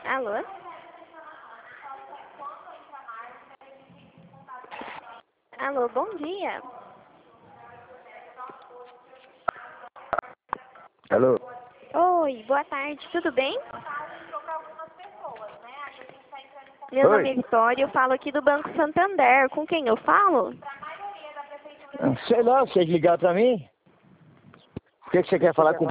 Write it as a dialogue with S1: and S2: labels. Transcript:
S1: Alô? Alô, bom dia.
S2: Alô?
S1: Oi, boa tarde, tudo bem? Meu nome é
S2: Oi?
S1: Vitória, eu falo aqui do Banco Santander. Com quem eu falo?
S2: Sei lá, vocês ligaram pra mim? O que você quer falar com